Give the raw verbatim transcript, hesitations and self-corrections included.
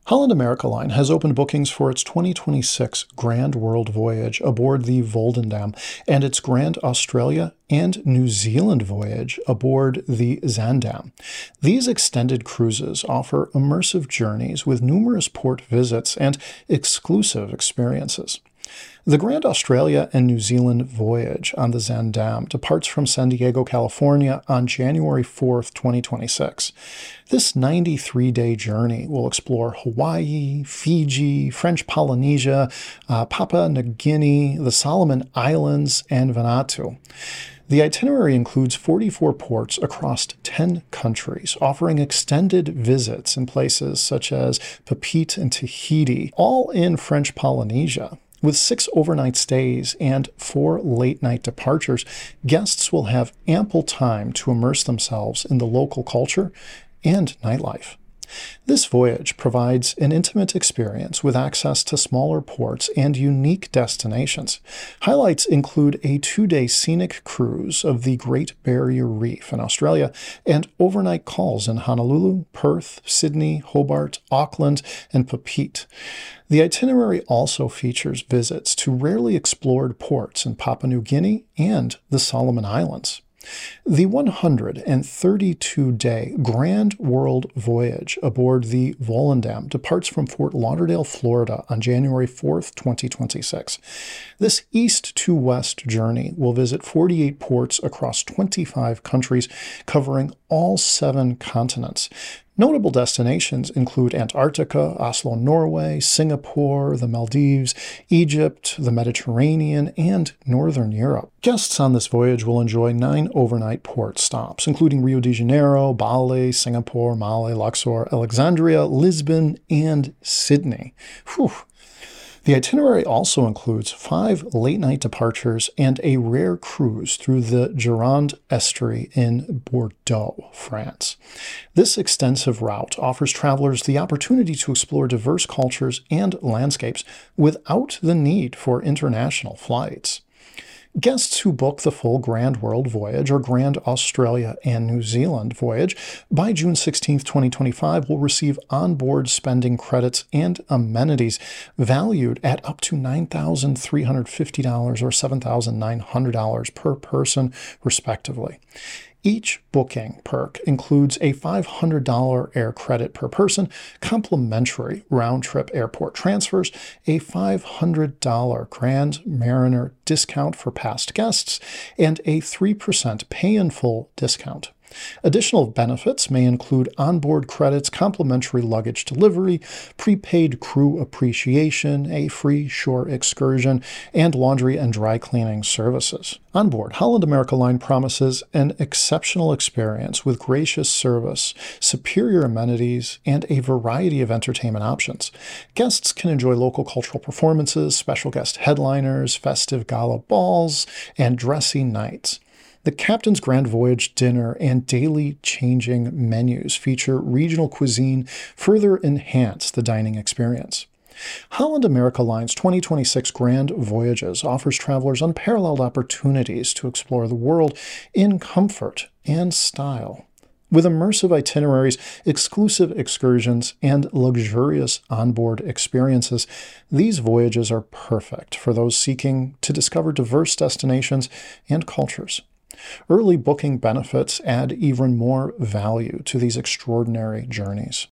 Holland America Line has opened bookings for its twenty twenty-six Grand World Voyage aboard the Volendam and its Grand Australia and New Zealand voyage aboard the Zaandam. These extended cruises offer immersive journeys with numerous port visits and exclusive experiences. The Grand Australia and New Zealand voyage on the Zaandam departs from San Diego, California on January fourth, twenty twenty-six. This ninety-three day journey will explore Hawaii, Fiji, French Polynesia, uh, Papua New Guinea, the Solomon Islands, and Vanuatu. The itinerary includes forty-four ports across ten countries, offering extended visits in places such as Papeete and Tahiti, all in French Polynesia. With six overnight stays and four late-night departures, guests will have ample time to immerse themselves in the local culture and nightlife. This voyage provides an intimate experience with access to smaller ports and unique destinations. Highlights include a two-day scenic cruise of the Great Barrier Reef in Australia and overnight calls in Honolulu, Perth, Sydney, Hobart, Auckland, and Papeete. The itinerary also features visits to rarely explored ports in Papua New Guinea and the Solomon Islands. The one hundred thirty-two day Grand World Voyage aboard the Volendam departs from Fort Lauderdale, Florida on January fourth, twenty twenty-six. This east to west journey will visit forty-eight ports across twenty-five countries, covering all seven continents. Notable destinations include Antarctica, Oslo, Norway, Singapore, the Maldives, Egypt, the Mediterranean, and Northern Europe. Guests on this voyage will enjoy nine overnight port stops, including Rio de Janeiro, Bali, Singapore, Male, Luxor, Alexandria, Lisbon, and Sydney. Whew. The itinerary also includes five late-night departures and a rare cruise through the Gironde Estuary in Bordeaux, France. This extensive route offers travelers the opportunity to explore diverse cultures and landscapes without the need for international flights. Guests who book the full Grand World Voyage or Grand Australia and New Zealand voyage by June sixteenth, twenty twenty-five will receive onboard spending credits and amenities valued at up to nine thousand three hundred fifty dollars or seven thousand nine hundred dollars per person, respectively. Each booking perk includes a five hundred dollars air credit per person, complimentary round-trip airport transfers, a five hundred dollars Grand Mariner discount for past guests, and a three percent pay-in-full discount. Additional benefits may include onboard credits, complimentary luggage delivery, prepaid crew appreciation, a free shore excursion, and laundry and dry cleaning services. Onboard, Holland America Line promises an exceptional experience with gracious service, superior amenities, and a variety of entertainment options. Guests can enjoy local cultural performances, special guest headliners, festive gala balls, and dressy nights. The Captain's Grand Voyage dinner and daily changing menus feature regional cuisine, further enhance the dining experience. Holland America Line's twenty twenty-six Grand Voyages offers travelers unparalleled opportunities to explore the world in comfort and style. With immersive itineraries, exclusive excursions, and luxurious onboard experiences, these voyages are perfect for those seeking to discover diverse destinations and cultures. Early booking benefits add even more value to these extraordinary journeys.